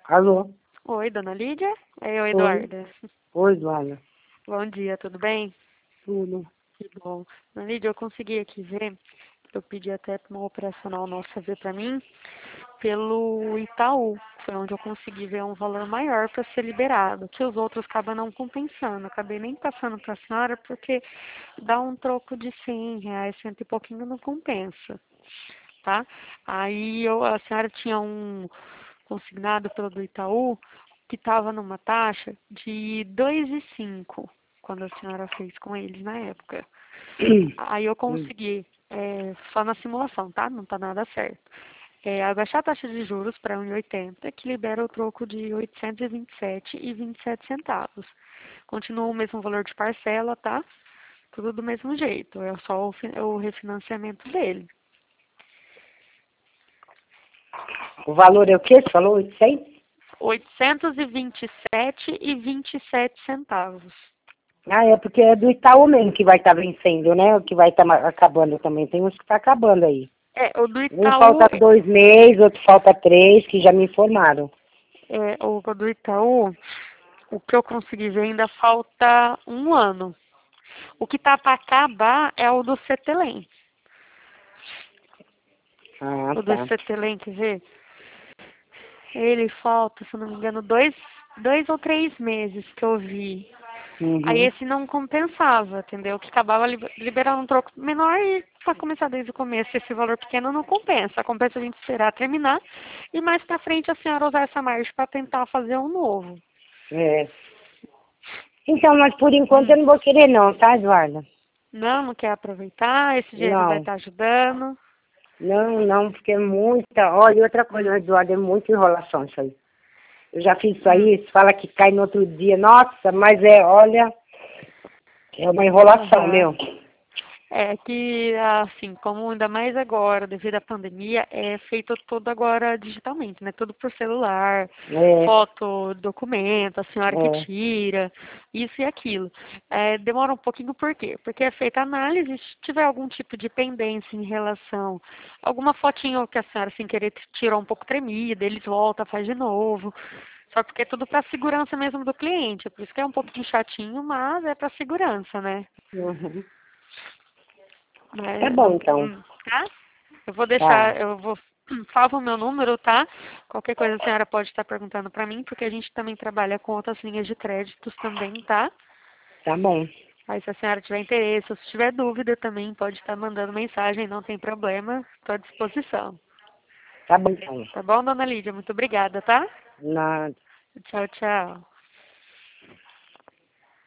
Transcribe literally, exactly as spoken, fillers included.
Alô? Oi, dona Lídia? É, oi, Oi. Eduarda. Oi, Eduarda. Bom dia, tudo bem? Tudo. Que bom. Dona Lídia, eu consegui aqui ver, eu pedi até para uma operacional nossa ver para mim, pelo Itaú. Foi onde eu consegui ver um valor maior para ser liberado, que os outros acabam não compensando. Acabei nem passando para a senhora porque dá um troco de cem reais, cento e pouquinho não compensa, tá? Aí eu, a senhora tinha um consignado pelo do Itaú que estava numa taxa de dois e cinco quando a senhora fez com eles na época. Aí eu Hum. consegui, é, só na simulação, tá? Não tá nada certo. É, abaixar a taxa de juros para um e oitenta, que libera o troco de oitocentos e vinte e sete e vinte e sete centavos. Continua o mesmo valor de parcela, tá? Tudo do mesmo jeito, é só o, fi- o refinanciamento dele. O valor é o quê? Você falou oitocentos? oitocentos e vinte e sete e vinte e sete centavos. Ah, é porque é do Itaú mesmo que vai estar vencendo, né? O que vai estar acabando também. Tem uns que tá acabando aí. É, o do Um falta Itaú, dois meses, outro falta três, que já me informaram. é, o do Itaú, o que eu consegui ver ainda falta um ano. O que tá para acabar é o do Cetelem. Ah, O do tá. Cetelem, quer ver? Ele falta, se eu não me engano, dois, dois ou três meses que eu vi. Aí Uhum. esse não compensava, entendeu? Que acabava li- liberando um troco menor e para começar desde o começo esse valor pequeno não compensa. Compensa a gente esperar terminar e mais para frente a senhora usar essa margem para tentar fazer um novo. É. Então, mas por enquanto eu Hum. não vou querer não, tá, Eduarda? Não, não quer aproveitar, esse dinheiro vai Não. estar ajudando. Não, não, porque é muita... Olha, e outra coisa, Eduardo, é muita enrolação isso aí. Eu já fiz isso Hum. aí, fala que cai no outro dia. Nossa, mas é, olha, é uma enrolação, Aham. meu. É que, assim, como ainda mais agora, devido à pandemia, é feito tudo agora digitalmente, né? Tudo por celular, É, foto, documento, a senhora que é. tira, isso e aquilo. É, demora um pouquinho por quê? Porque é feita análise, se tiver algum tipo de pendência em relação, alguma fotinho que a senhora sem querer tirou um pouco tremida, eles voltam, faz de novo. Só porque é tudo para segurança mesmo do cliente, por isso que é um pouquinho chatinho, mas é para segurança, né? Uhum. Tá Mas bom, não, então. hum, tá? Eu vou Tá, deixar, eu vou salva o meu número, tá? Qualquer coisa a senhora pode estar perguntando para mim, porque a gente também trabalha com outras linhas de créditos também, tá? tá bom. Aí se a senhora tiver interesse ou se tiver dúvida também pode estar mandando mensagem, não tem problema, estou à disposição. Tá bom, então. Tá bom, dona Lídia? Muito obrigada, tá? Na, Tchau, tchau.